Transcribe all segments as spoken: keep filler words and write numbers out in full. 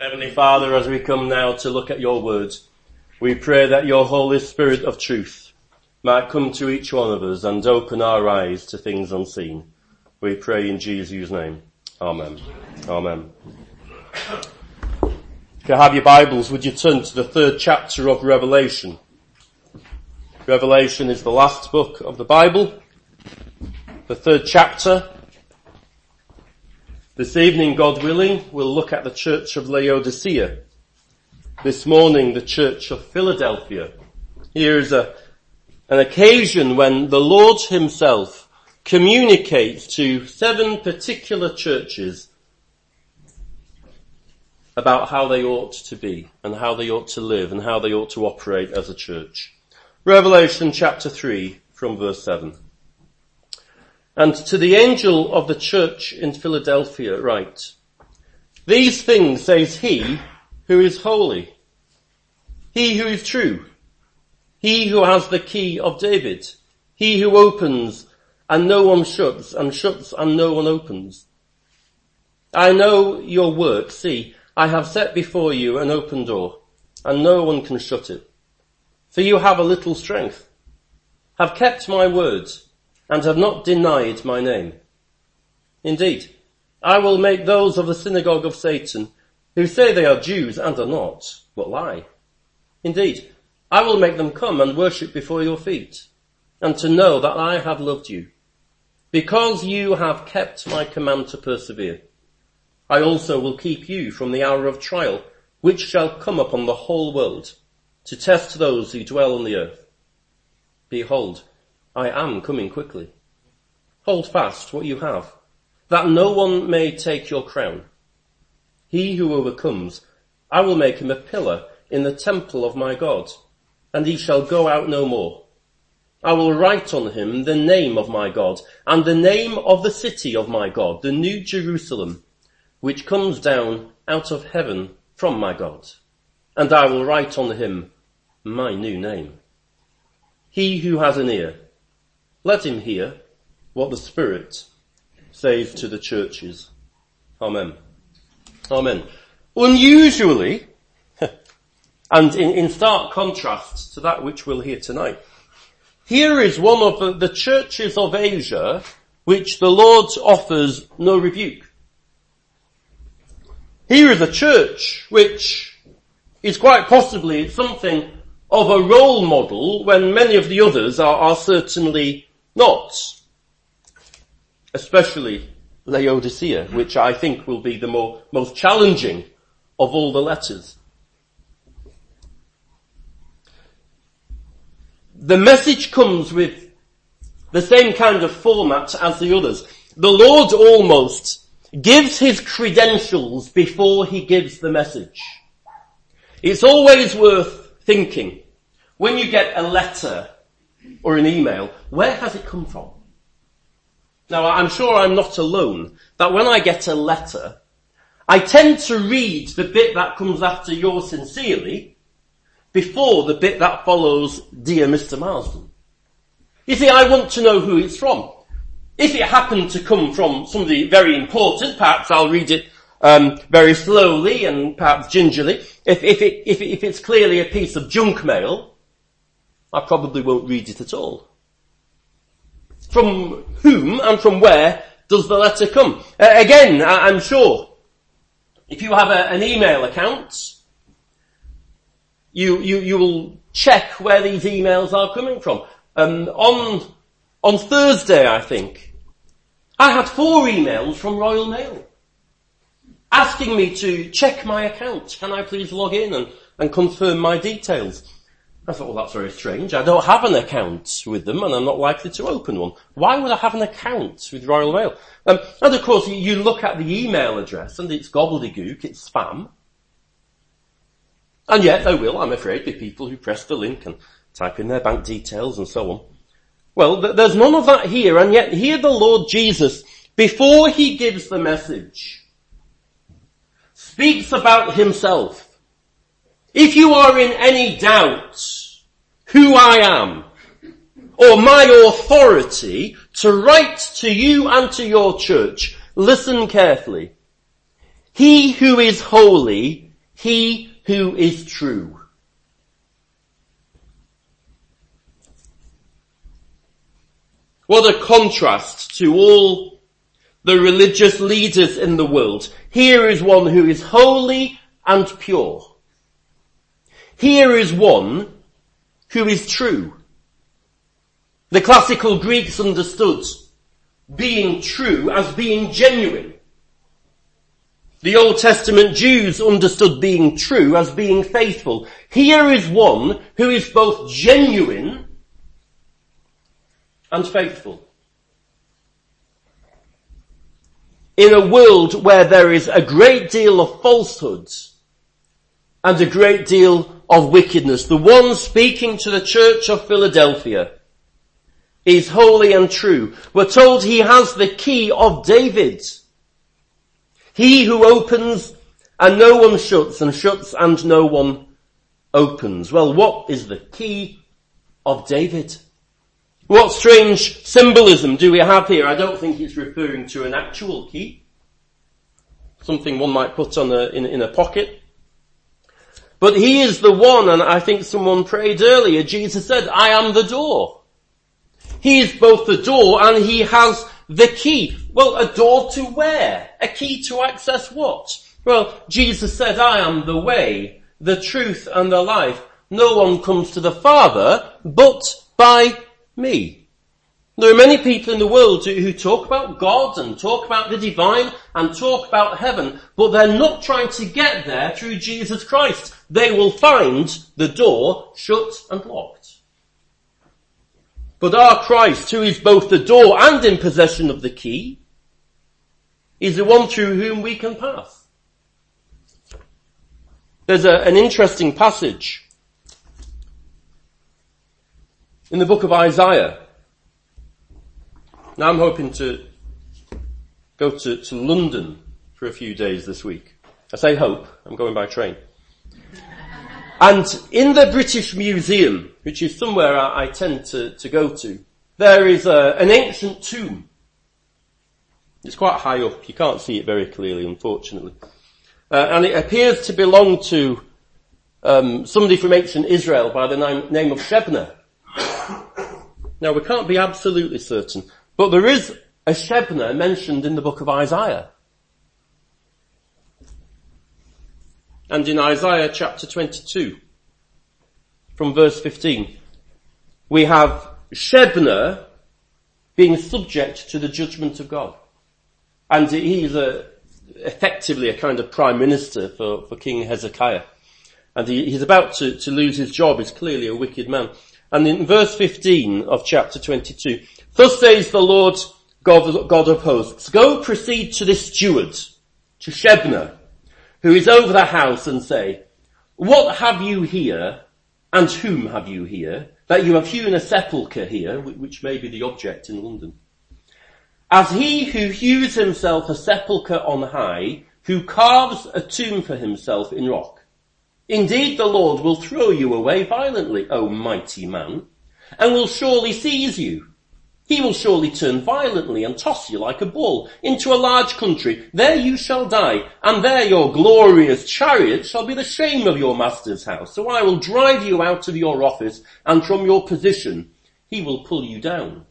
Heavenly Father, as we come now to look at your words, we pray that your Holy Spirit of truth might come to each one of us and open our eyes to things unseen. We pray in Jesus' name. Amen. Amen. If you have your Bibles, would you turn to the third chapter of Revelation? Revelation is the last book of the Bible, the third chapter. This evening, God willing, we'll look at the church of Laodicea. This morning, the church of Philadelphia. Here is a, an occasion when the Lord himself communicates to seven particular churches about how they ought to be and how they ought to live and how they ought to operate as a church. Revelation chapter three from verse seven. And to the angel of the church in Philadelphia write, these things says he who is holy, he who is true, he who has the key of David, he who opens and no one shuts, and shuts and no one opens. I know your work. See, I have set before you an open door, and no one can shut it. For you have a little strength, have kept my words, and have not denied my name. Indeed, I will make those of the synagogue of Satan, who say they are Jews and are not, but lie. Indeed, I will make them come and worship before your feet, and to know that I have loved you. Because you have kept my command to persevere, I also will keep you from the hour of trial, which shall come upon the whole world, to test those who dwell on the earth. Behold, I am coming quickly. Hold fast what you have, that no one may take your crown. He who overcomes, I will make him a pillar in the temple of my God, and he shall go out no more. I will write on him the name of my God, and the name of the city of my God, the new Jerusalem, which comes down out of heaven from my God. And I will write on him my new name. He who has an ear, let him hear what the Spirit says to the churches. Amen. Amen. Unusually, and in, in stark contrast to that which we'll hear tonight, here is one of the, the churches of Asia which the Lord offers no rebuke. Here is a church which is quite possibly something of a role model when many of the others are, are certainly not. Especially Laodicea, which I think will be the more, most challenging of all the letters. The message comes with the same kind of format as the others. The Lord almost gives his credentials before he gives the message. It's always worth thinking, when you get a letter or an email, where has it come from? Now, I'm sure I'm not alone, that when I get a letter, I tend to read the bit that comes after yours sincerely before the bit that follows Dear Mister Marsden. You see, I want to know who it's from. If it happened to come from somebody very important, perhaps I'll read it um, very slowly and perhaps gingerly. If, if, it, if, it, if it's clearly a piece of junk mail, I probably won't read it at all. From whom and from where does the letter come? Uh, again, I, I'm sure if you have a, an email account, you, you, you will check where these emails are coming from. Um, on, on Thursday, I think, I had four emails from Royal Mail asking me to check my account. Can I please log in and, and confirm my details? I thought, well, that's very strange. I don't have an account with them and I'm not likely to open one. Why would I have an account with Royal Mail? Um, and of course, you look at the email address and it's gobbledygook, it's spam. And yet there will, I'm afraid, be people who press the link and type in their bank details and so on. Well, th- there's none of that here, and yet here the Lord Jesus, before he gives the message, speaks about himself. If you are in any doubt who I am, or my authority to write to you and to your church, listen carefully. He who is holy, he who is true. What a contrast to all the religious leaders in the world. Here is one who is holy and pure. Here is one who is true. The classical Greeks understood being true as being genuine. The Old Testament Jews understood being true as being faithful. Here is one who is both genuine and faithful. In a world where there is a great deal of falsehoods and a great deal of wickedness, the one speaking to the church of Philadelphia is holy and true. We're told he has the key of David. He who opens and no one shuts, and shuts and no one opens. Well, what is the key of David? What strange symbolism do we have here? I don't think it's referring to an actual key. Something one might put on a, in, in a pocket. But he is the one, and I think someone prayed earlier, Jesus said, I am the door. He is both the door and he has the key. Well, a door to where? A key to access what? Well, Jesus said, I am the way, the truth and the life. No one comes to the Father but by me. There are many people in the world who, who talk about God and talk about the divine and talk about heaven, but they're not trying to get there through Jesus Christ. They will find the door shut and locked. But our Christ, who is both the door and in possession of the key, is the one through whom we can pass. There's a, an interesting passage in the book of Isaiah. Now I'm hoping to go to, to London for a few days this week. I say hope, I'm going by train. And in the British Museum, which is somewhere I, I tend to, to go to, there is a, an ancient tomb. It's quite high up, you can't see it very clearly, unfortunately. Uh, and it appears to belong to um, somebody from ancient Israel by the name, name of Shebna. Now we can't be absolutely certain, but there is a Shebna mentioned in the book of Isaiah. And in Isaiah chapter twenty-two, from verse fifteen, we have Shebna being subject to the judgment of God. And he's a, effectively a kind of prime minister for, for King Hezekiah. And he, he's about to, to lose his job. He's clearly a wicked man. And in verse fifteen of chapter twenty-two, thus says the Lord God, God of hosts, go proceed to this steward, to Shebna, who is over the house, and say, what have you here, and whom have you here, that you have hewn a sepulchre here, which may be the object in London? As he who hews himself a sepulchre on high, who carves a tomb for himself in rock. Indeed, the Lord will throw you away violently, O mighty man, and will surely seize you. He will surely turn violently and toss you like a bull into a large country. There you shall die, and there your glorious chariot shall be the shame of your master's house. So I will drive you out of your office, and from your position he will pull you down.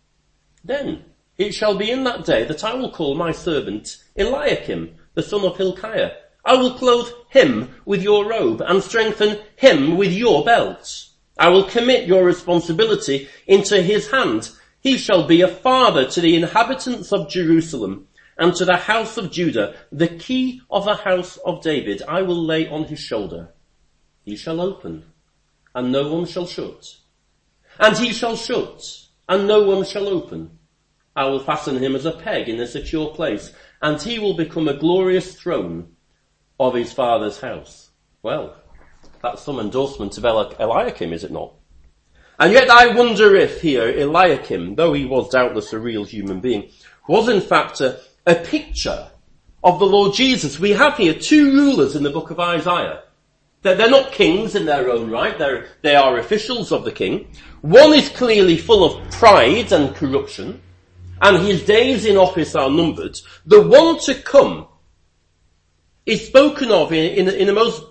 Then it shall be in that day that I will call my servant Eliakim, the son of Hilkiah. I will clothe him with your robe and strengthen him with your belt. I will commit your responsibility into his hand. He shall be a father to the inhabitants of Jerusalem and to the house of Judah. The key of the house of David I will lay on his shoulder. He shall open, and no one shall shut. And he shall shut, and no one shall open. I will fasten him as a peg in a secure place, and he will become a glorious throne of his father's house. Well, that's some endorsement of Eli- Eliakim, is it not? And yet I wonder if here Eliakim, though he was doubtless a real human being, was in fact a, a picture of the Lord Jesus. We have here two rulers in the book of Isaiah. They're, they're not kings in their own right, they're, they are officials of the king. One is clearly full of pride and corruption, and his days in office are numbered. The one to come is spoken of in, in, in a most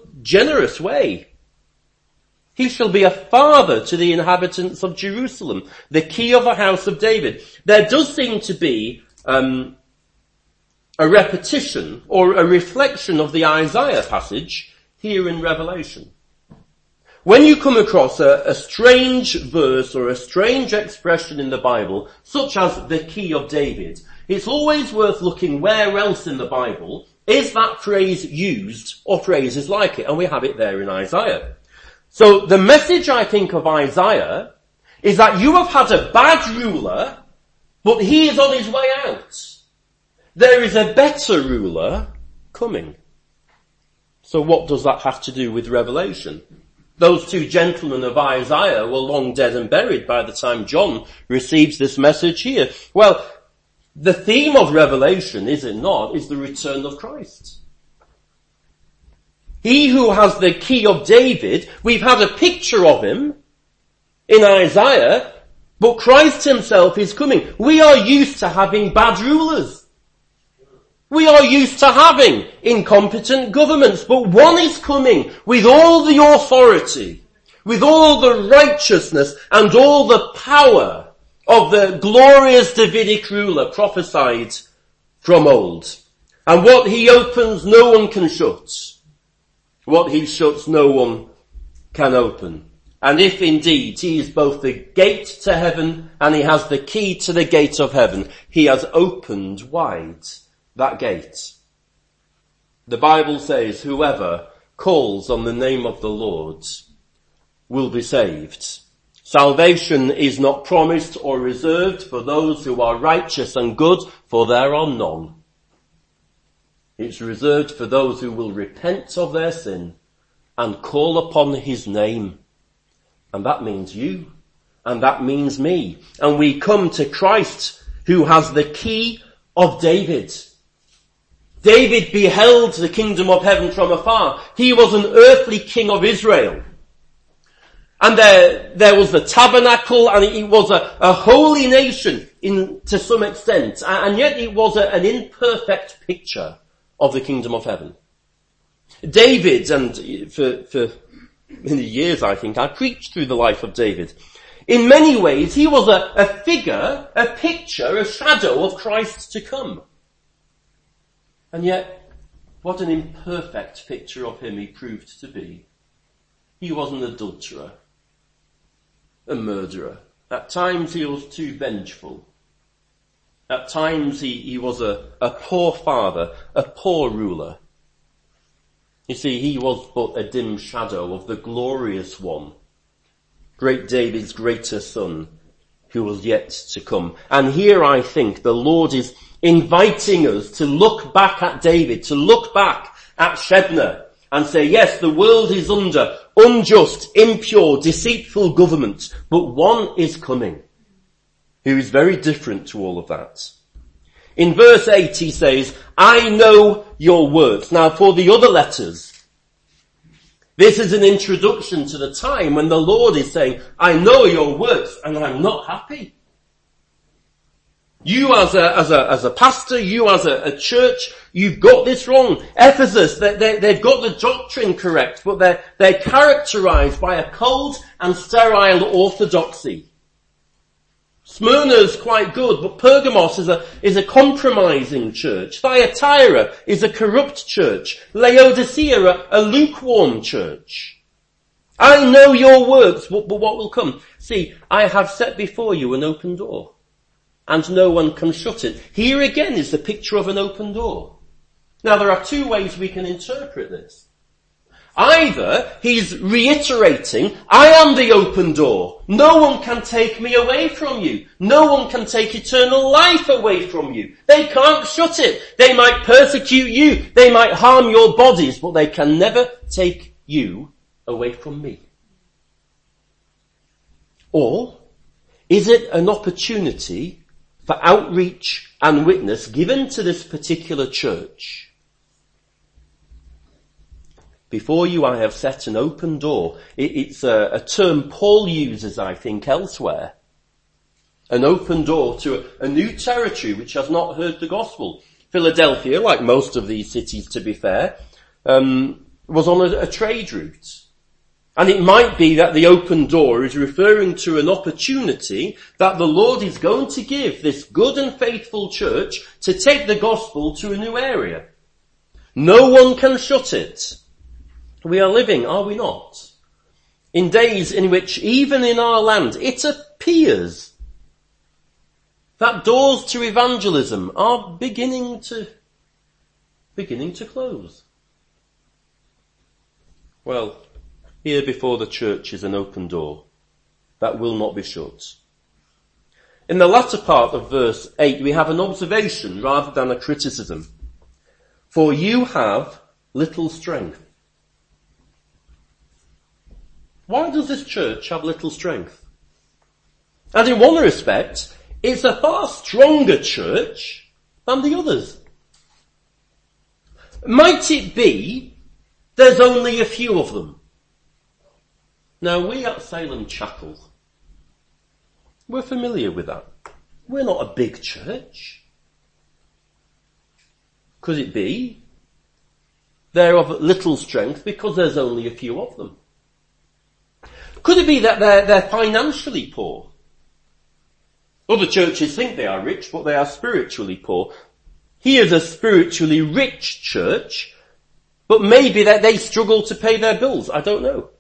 generous way. He shall be a father to the inhabitants of Jerusalem, the key of the house of David. There does seem to be um, a repetition or a reflection of the Isaiah passage here in Revelation. When you come across a, a strange verse or a strange expression in the Bible, such as the key of David, it's always worth looking where else in the Bible is that phrase used or phrases like it, and we have it there in Isaiah. So the message, I think, of Isaiah is that you have had a bad ruler, but he is on his way out. There is a better ruler coming. So what does that have to do with Revelation? Those two gentlemen of Isaiah were long dead and buried by the time John receives this message here. Well, the theme of Revelation, is it not, is the return of Christ. He who has the key of David, we've had a picture of him in Isaiah, but Christ himself is coming. We are used to having bad rulers. We are used to having incompetent governments, but one is coming with all the authority, with all the righteousness and all the power of the glorious Davidic ruler prophesied from old. And what he opens, no one can shut. What he shuts, no one can open. And if indeed he is both the gate to heaven and he has the key to the gate of heaven, he has opened wide that gate. The Bible says, whoever calls on the name of the Lord will be saved. Salvation is not promised or reserved for those who are righteous and good, for there are none. It's reserved for those who will repent of their sin and call upon his name. And that means you, and that means me. And we come to Christ, who has the key of David. David beheld the kingdom of heaven from afar. He was an earthly king of Israel. And there, there was the tabernacle, and it was a, a holy nation in, to some extent. And yet it was a, an imperfect picture of the kingdom of heaven. David, and for, for many years I think, I preached through the life of David. In many ways, he was a, a figure, a picture, a shadow of Christ to come. And yet, what an imperfect picture of him he proved to be. He was an adulterer, a murderer. At times he was too vengeful. At times he, he was a, a poor father, a poor ruler. You see, he was but a dim shadow of the glorious one, great David's greater son, who was yet to come. And here I think the Lord is inviting us to look back at David, to look back at Shebna, and say, yes, the world is under unjust, impure, deceitful government, but one is coming who is very different to all of that. In verse eight he says, I know your works. Now for the other letters, this is an introduction to the time when the Lord is saying, I know your works and I'm not happy. You as a, as a, as a pastor, you as a, a church, you've got this wrong. Ephesus, they, they, they've got the doctrine correct, but they're, they're characterized by a cold and sterile orthodoxy. Smyrna's quite good, but Pergamos is a, is a compromising church. Thyatira is a corrupt church. Laodicea, a, a lukewarm church. I know your works, but, but what will come? See, I have set before you an open door, and no one can shut it. Here again is the picture of an open door. Now there are two ways we can interpret this. Either he's reiterating, I am the open door. No one can take me away from you. No one can take eternal life away from you. They can't shut it. They might persecute you. They might harm your bodies, but they can never take you away from me. Or is it an opportunity for outreach and witness given to this particular church? Before you I have set an open door. It, it's a, a term Paul uses, I think, elsewhere. An open door to a, a new territory which has not heard the gospel. Philadelphia, like most of these cities to be fair, um, was on a, a trade route. And it might be that the open door is referring to an opportunity that the Lord is going to give this good and faithful church to take the gospel to a new area. No one can shut it. We are living, are we not, in days in which even in our land it appears that doors to evangelism are beginning to, beginning to close. Well, here before the church is an open door that will not be shut. In the latter part of verse eight, we have an observation rather than a criticism. For you have little strength. Why does this church have little strength? And in one respect, it's a far stronger church than the others. Might it be there's only a few of them? Now, we at Salem Chapel, we're familiar with that. We're not a big church. Could it be they're of little strength because there's only a few of them? Could it be that they're, they're financially poor? Other churches think they are rich, but they are spiritually poor. Here's a spiritually rich church, but maybe that they struggle to pay their bills. I don't know.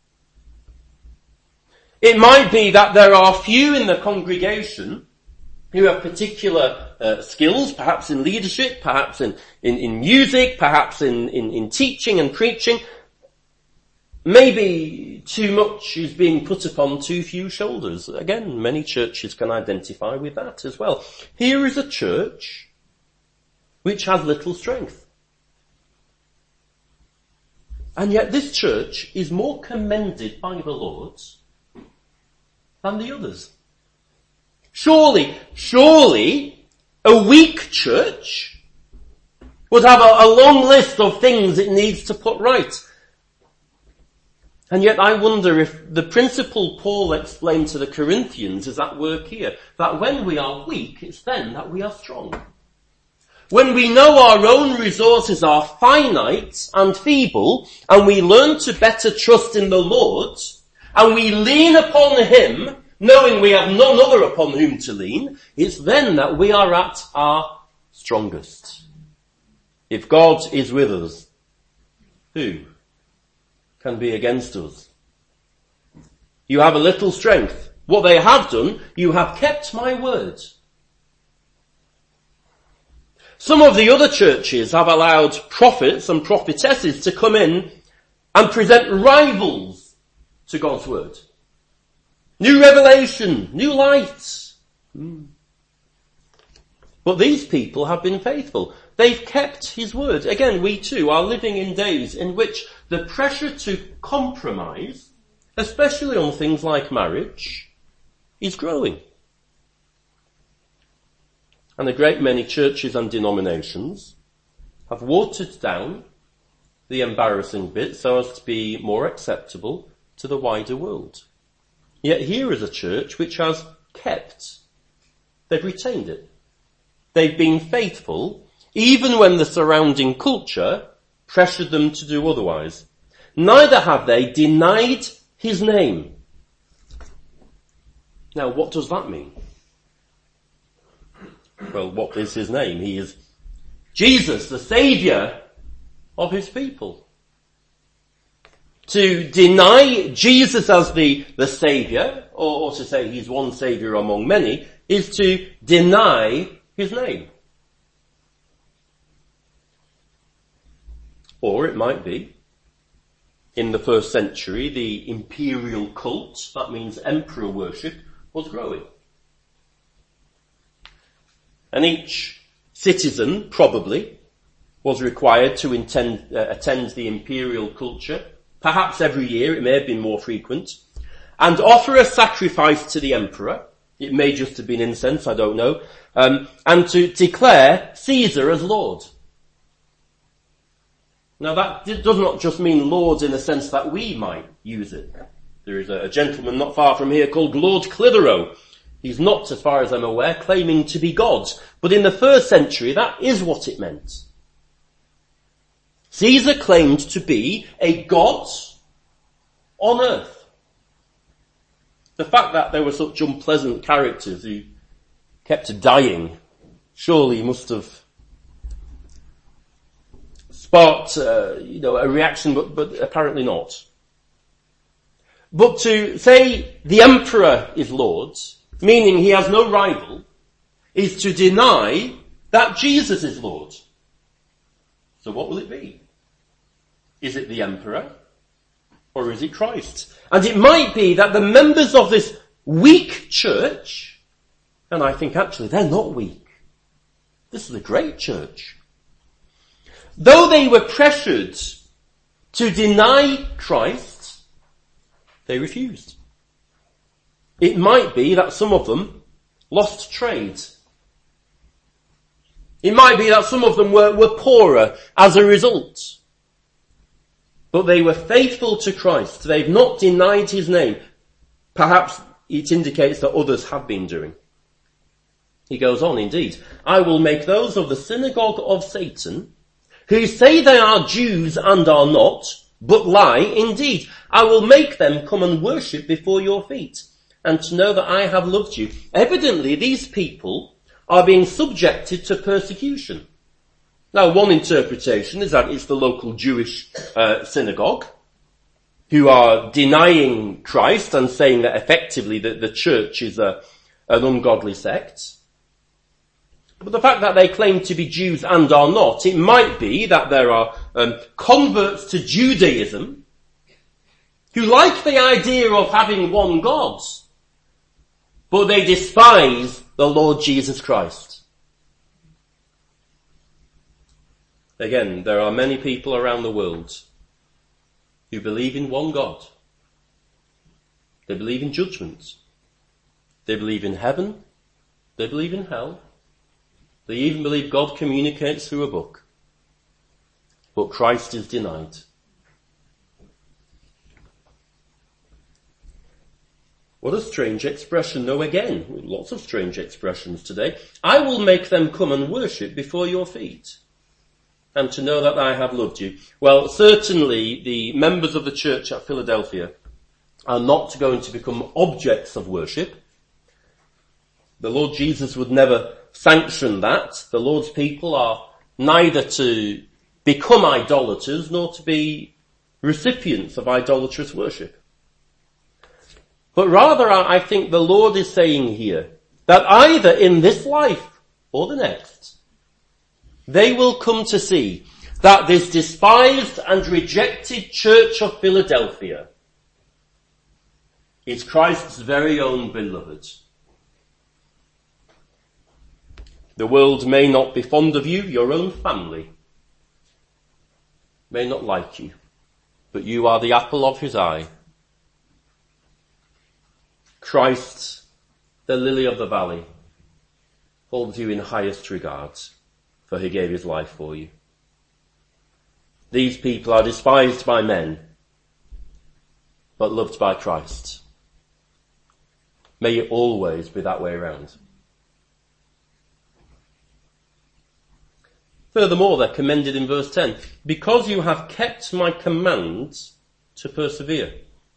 It might be that there are few in the congregation who have particular uh, skills, perhaps in leadership, perhaps in, in, in music, perhaps in, in, in teaching and preaching. Maybe too much is being put upon too few shoulders. Again, many churches can identify with that as well. Here is a church which has little strength. And yet this church is more commended by the Lord than the others. Surely, surely, a weak church would have a, a long list of things it needs to put right. And yet I wonder if the principle Paul explained to the Corinthians is at work here. That when we are weak, it's then that we are strong. When we know our own resources are finite and feeble, and we learn to better trust in the Lord, and we lean upon Him, knowing we have none other upon whom to lean, it's then that we are at our strongest. If God is with us, who can be against us? You have a little strength. What they have done, you have kept my word. Some of the other churches have allowed prophets and prophetesses to come in and present rivals to God's word. New revelation, new light. Hmm. But these people have been faithful. They've kept His word. Again, we too are living in days in which the pressure to compromise, especially on things like marriage, is growing. And a great many churches and denominations have watered down the embarrassing bit so as to be more acceptable to the wider world. Yet here is a church which has kept, they've retained it. They've been faithful even when the surrounding culture pressured them to do otherwise. Neither have they denied His name. Now, what does that mean? Well, what is His name? He is Jesus, the Saviour of His people. To deny Jesus as the, the Saviour, or, or to say He's one Saviour among many, is to deny His name. Or it might be, in the first century, the imperial cult, that means emperor worship, was growing. And each citizen, probably, was required to intend, uh, attend the imperial culture, perhaps every year, it may have been more frequent, and offer a sacrifice to the emperor. It may just have been incense, I don't know, um, and to declare Caesar as Lord. Now that does not just mean Lord in the sense that we might use it. There is a, a gentleman not far from here called Lord Clitheroe. He's not, as far as I'm aware, claiming to be God. But in the first century, that is what it meant. Caesar claimed to be a god on earth. The fact that there were such unpleasant characters who kept dying surely must have sparked, uh, you know, a reaction, but, but apparently not. But to say the emperor is Lord, meaning he has no rival, is to deny that Jesus is Lord. So what will it be? Is it the emperor? Or is it Christ? And it might be that the members of this weak church, and I think actually they're not weak. This is a great church. Though they were pressured to deny Christ, they refused. It might be that some of them lost trade. It might be that some of them were, were poorer as a result. But they were faithful to Christ. They've not denied his name. Perhaps it indicates that others have been doing. He goes on, indeed, I will make those of the synagogue of Satan who say they are Jews and are not, but lie indeed. I will make them come and worship before your feet, and to know that I have loved you. Evidently, these people are being subjected to persecution. Now, one interpretation is that it's the local Jewish uh, synagogue who are denying Christ and saying that effectively that the church is a, an ungodly sect. But the fact that they claim to be Jews and are not, it might be that there are um, converts to Judaism who like the idea of having one God, but they despise the Lord Jesus Christ. Again, there are many people around the world who believe in one God. They believe in judgment. They believe in heaven. They believe in hell. They even believe God communicates through a book. But Christ is denied. What a strange expression. No, again, lots of strange expressions today. I will make them come and worship before your feet, and to know that I have loved you. Well, certainly the members of the church at Philadelphia are not going to become objects of worship. The Lord Jesus would never sanction that. The Lord's people are neither to become idolaters nor to be recipients of idolatrous worship. But rather, I think the Lord is saying here that either in this life or the next, they will come to see that this despised and rejected church of Philadelphia is Christ's very own beloved. The world may not be fond of you, your own family may not like you, but you are the apple of his eye. Christ, the lily of the valley, holds you in highest regard, for he gave his life for you. These people are despised by men, but loved by Christ. May it always be that way around. Furthermore, they're commended in verse ten, because you have kept my commands to persevere.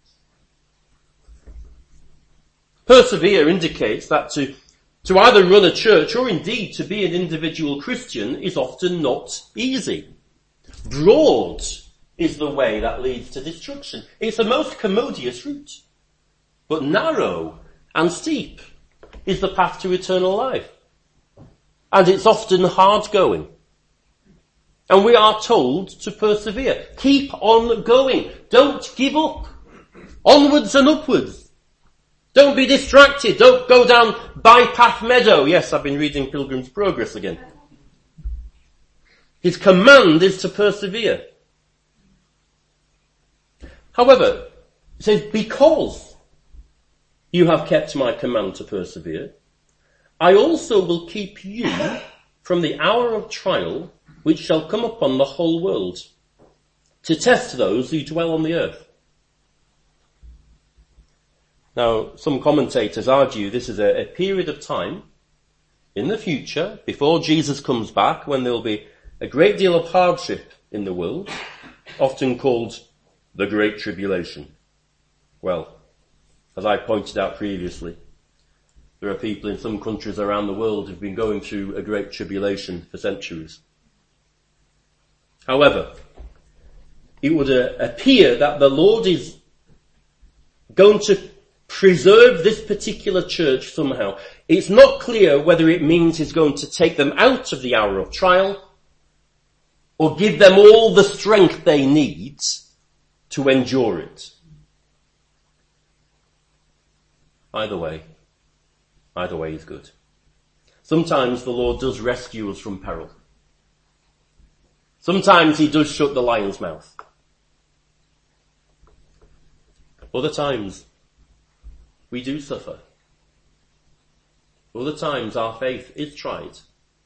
Persevere indicates that to, to either run a church or indeed to be an individual Christian is often not easy. Broad is the way that leads to destruction. It's the most commodious route. But narrow and steep is the path to eternal life. And it's often hard going. And we are told to persevere. Keep on going. Don't give up. Onwards and upwards. Don't be distracted. Don't go down Bypath Meadow. Yes, I've been reading Pilgrim's Progress again. His command is to persevere. However, it says, because you have kept my command to persevere, I also will keep you from the hour of trial which shall come upon the whole world, to test those who dwell on the earth. Now, some commentators argue this is a, a period of time in the future, before Jesus comes back, when there will be a great deal of hardship in the world, often called the Great Tribulation. Well, as I pointed out previously, there are people in some countries around the world who've been going through a great tribulation for centuries. However, it would uh, appear that the Lord is going to preserve this particular church somehow. It's not clear whether it means he's going to take them out of the hour of trial or give them all the strength they need to endure it. Either way, either way is good. Sometimes the Lord does rescue us from peril. Sometimes he does shut the lion's mouth. Other times, we do suffer. Other times our faith is tried.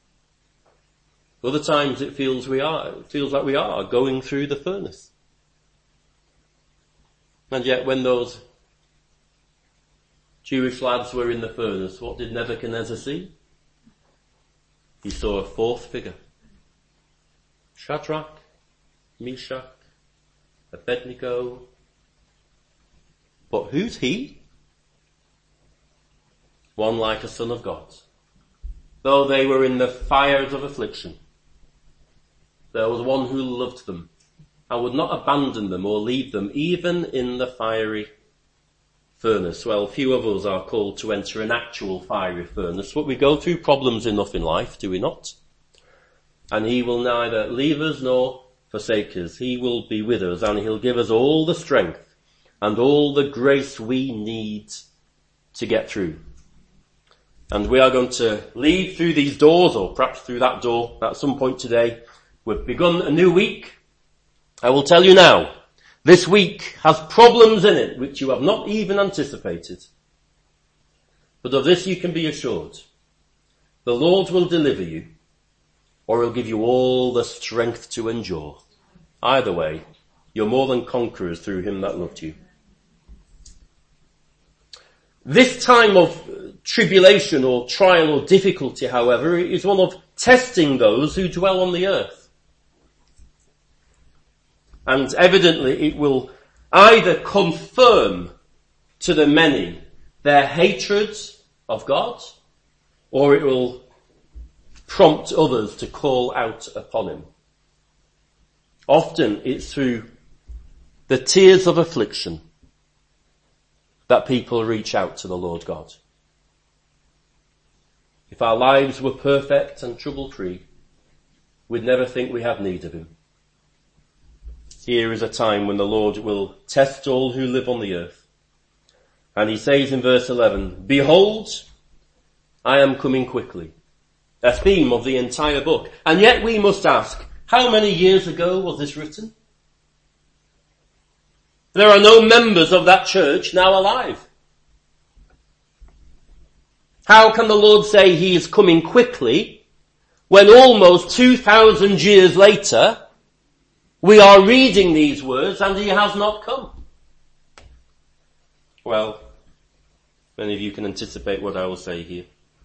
Other times it feels we are, it feels like we are going through the furnace. And yet when those Jewish lads were in the furnace, what did Nebuchadnezzar see? He saw a fourth figure. Shadrach, Meshach, Abednego. But who's he? One like a son of God. Though they were in the fires of affliction, there was one who loved them and would not abandon them or leave them even in the fiery furnace. Well, few of us are called to enter an actual fiery furnace, but we go through problems enough in life, do we not? And he will neither leave us nor forsake us. He will be with us and he'll give us all the strength and all the grace we need to get through. And we are going to leave through these doors, or perhaps through that door at some point today. We've begun a new week. I will tell you now, this week has problems in it which you have not even anticipated. But of this you can be assured. The Lord will deliver you, or he'll give you all the strength to endure. Either way, you're more than conquerors through him that loved you. This time of tribulation or trial or difficulty, however, is one of testing those who dwell on the earth. And evidently it will either confirm to the many their hatred of God, or it will prompt others to call out upon him. Often it's through the tears of affliction that people reach out to the Lord God. If our lives were perfect and trouble-free, we'd never think we have need of him. Here is a time when the Lord will test all who live on the earth. And he says in verse eleven, "Behold, I am coming quickly." A theme of the entire book. And yet we must ask, how many years ago was this written? There are no members of that church now alive. How can the Lord say he is coming quickly when almost two thousand years later we are reading these words and he has not come? Well, many of you can anticipate what I will say here.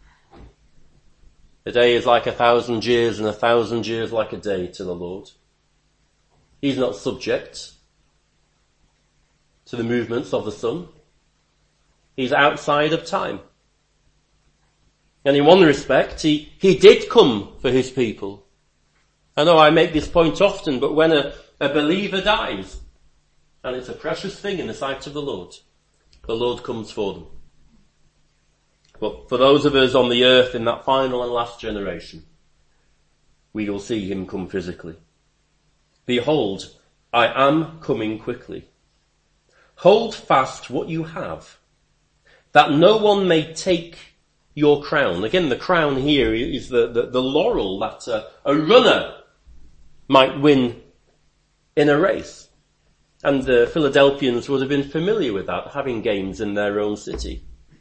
A day is like a thousand years and a thousand years like a day to the Lord. He's not subject to the movements of the sun. He's outside of time. And in one respect, he, he did come for his people. I know I make this point often, but when a, a believer dies, and it's a precious thing in the sight of the Lord, the Lord comes for them. But for those of us on the earth in that final and last generation, we will see him come physically. Behold, I am coming quickly. Hold fast what you have, that no one may take your crown. Again, the crown here is the, the, the laurel that a, a runner might win in a race. And the Philadelphians would have been familiar with that, having games in their own city.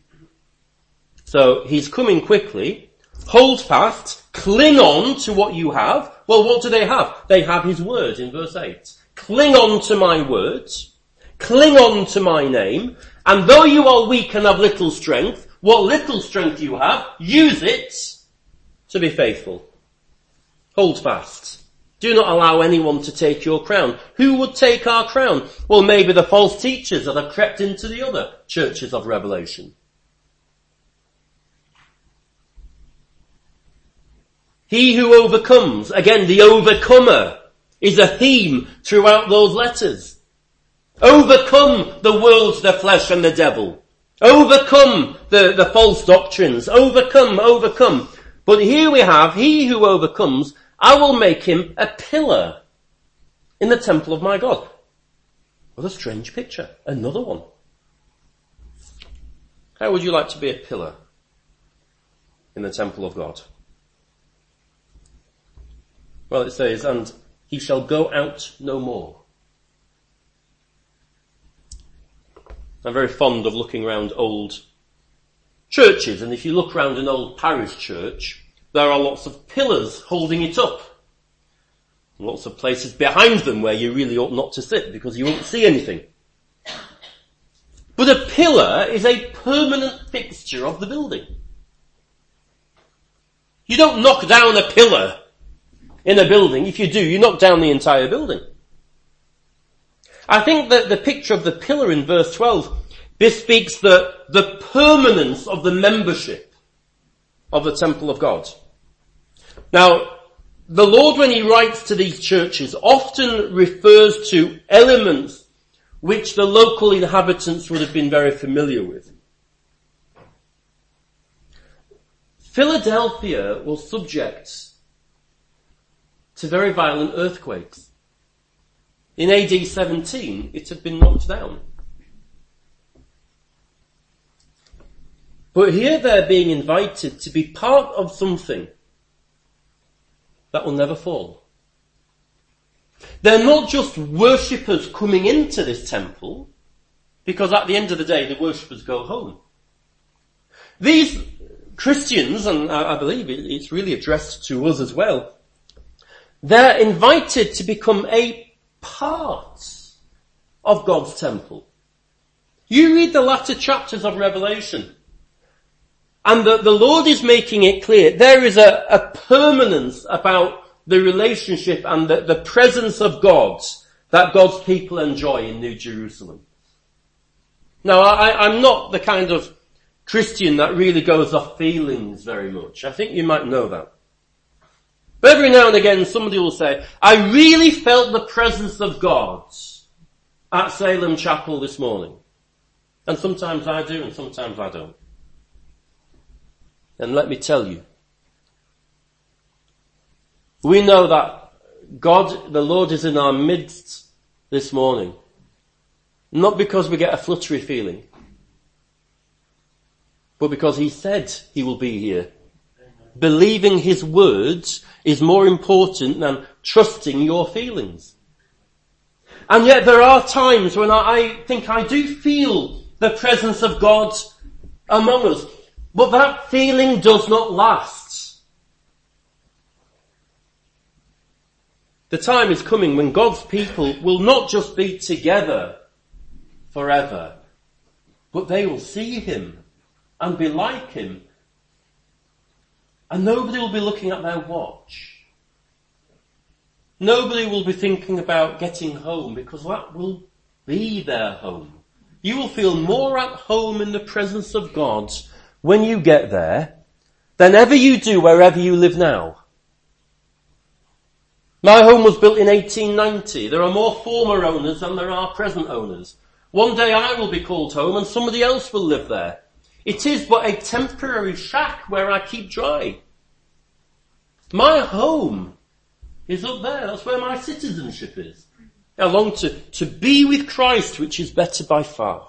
So he's coming quickly. Hold fast, cling on to what you have. Well, what do they have? They have his word in verse eight. Cling on to my words. Cling on to my name. And though you are weak and have little strength, what little strength you have, use it to be faithful. Hold fast. Do not allow anyone to take your crown. Who would take our crown? Well, maybe the false teachers that have crept into the other churches of Revelation. He who overcomes, again, the overcomer, is a theme throughout those letters. Overcome the world, the flesh and the devil. Overcome the, the false doctrines. Overcome, overcome. But here we have, he who overcomes, I will make him a pillar in the temple of my God. What a strange picture. Another one. How would you like to be a pillar in the temple of God? Well, it says, and he shall go out no more. I'm very fond of looking around old churches, and if you look around an old parish church, there are lots of pillars holding it up. Lots of places behind them where you really ought not to sit because you won't see anything. But a pillar is a permanent fixture of the building. You don't knock down a pillar in a building. If you do, you knock down the entire building. I think that the picture of the pillar in verse twelve bespeaks the, the permanence of the membership of the temple of God. Now, the Lord, when he writes to these churches, often refers to elements which the local inhabitants would have been very familiar with. Philadelphia was subject to very violent earthquakes. In A D seventeen, it had been knocked down. But here they're being invited to be part of something that will never fall. They're not just worshippers coming into this temple, because at the end of the day, the worshippers go home. These Christians, and I believe it's really addressed to us as well, they're invited to become a part of God's temple. You read the latter chapters of Revelation, and the, the Lord is making it clear there is a, a permanence about the relationship and the, the presence of God that God's people enjoy in New Jerusalem. Now, I, I'm not the kind of Christian that really goes off feelings very much. I think you might know that. But every now and again somebody will say, I really felt the presence of God at Salem Chapel this morning. And sometimes I do and sometimes I don't. And let me tell you, we know that God, the Lord, is in our midst this morning. Not because we get a fluttery feeling, but because he said he will be here. Believing his words is more important than trusting your feelings. And yet there are times when I, I think I do feel the presence of God among us, but that feeling does not last. The time is coming when God's people will not just be together forever, but they will see him and be like him. And nobody will be looking at their watch. Nobody will be thinking about getting home, because that will be their home. You will feel more at home in the presence of God when you get there than ever you do wherever you live now. My home was built in eighteen ninety. There are more former owners than there are present owners. One day I will be called home and somebody else will live there. It is but a temporary shack where I keep dry. My home is up there. That's where my citizenship is. I long to, to be with Christ, which is better by far.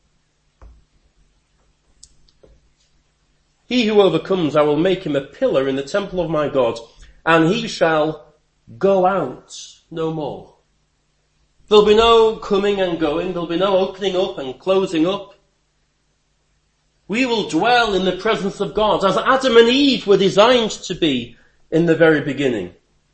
He who overcomes, I will make him a pillar in the temple of my God, and he shall go out no more. There'll be no coming and going. There'll be no opening up and closing up. We will dwell in the presence of God as Adam and Eve were designed to be in the very beginning.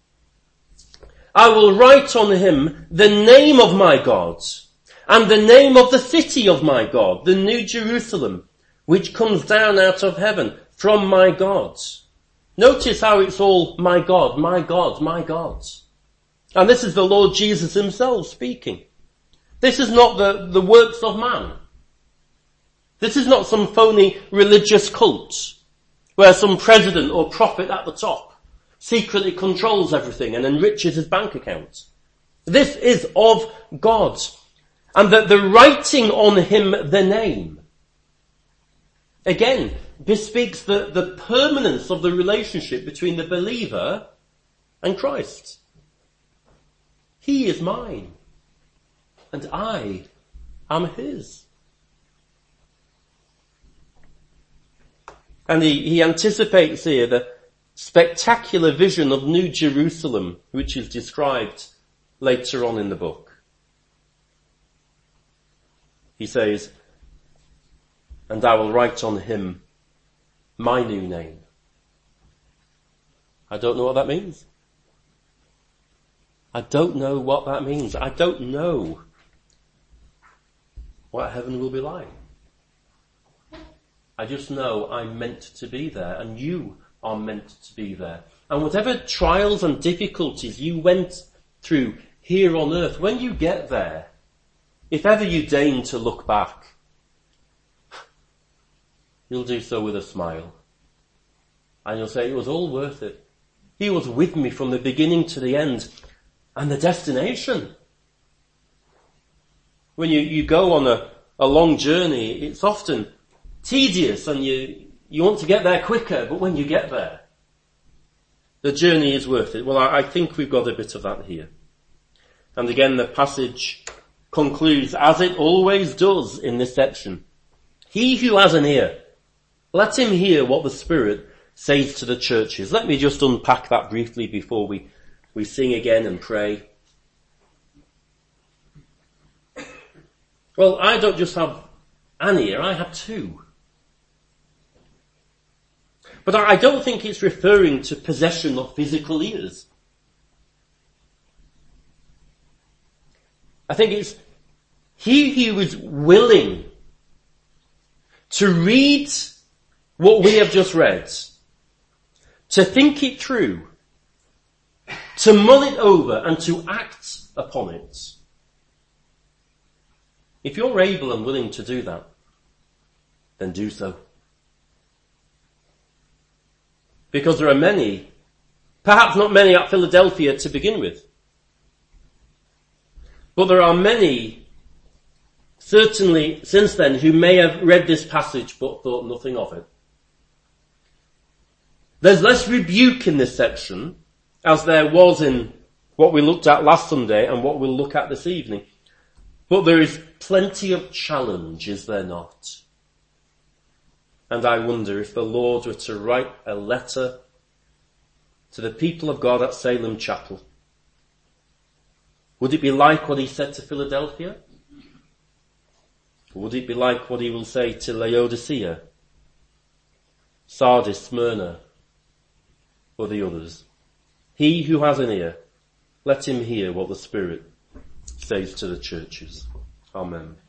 I will write on him the name of my God and the name of the city of my God, the New Jerusalem, which comes down out of heaven from my God. Notice how it's all my God, my God, my God. And this is the Lord Jesus himself speaking. This is not the, the works of man. This is not some phony religious cult where some president or prophet at the top secretly controls everything and enriches his bank account. This is of God. And that the writing on him the name, again, bespeaks the, the permanence of the relationship between the believer and Christ. He is mine, and I am his. And he, he anticipates here the spectacular vision of New Jerusalem, which is described later on in the book. He says, and I will write on him my new name. I don't know what that means. I don't know what that means. I don't know what heaven will be like. I just know I'm meant to be there, and you are meant to be there. And whatever trials and difficulties you went through here on earth, when you get there, if ever you deign to look back, you'll do so with a smile. And you'll say, it was all worth it. He was with me from the beginning to the end. And the destination. When you, you go on a, a long journey, it's often tedious and you, you want to get there quicker, but when you get there, the journey is worth it. Well, I, I think we've got a bit of that here. And again, the passage concludes, as it always does in this section. He who has an ear, let him hear what the Spirit says to the churches. Let me just unpack that briefly before we, we sing again and pray. Well, I don't just have an ear, I have two. But I don't think it's referring to possession of physical ears. I think it's he who is willing to read what we have just read, to think it through, to mull it over and to act upon it. If you're able and willing to do that, then do so. Because there are many, perhaps not many at Philadelphia to begin with, but there are many, certainly since then, who may have read this passage but thought nothing of it. There's less rebuke in this section as there was in what we looked at last Sunday and what we'll look at this evening. But there is plenty of challenge, is there not? And I wonder if the Lord were to write a letter to the people of God at Salem Chapel, would it be like what he said to Philadelphia? Or would it be like what he will say to Laodicea, Sardis, Smyrna, or the others? He who has an ear, let him hear what the Spirit says to the churches. Amen.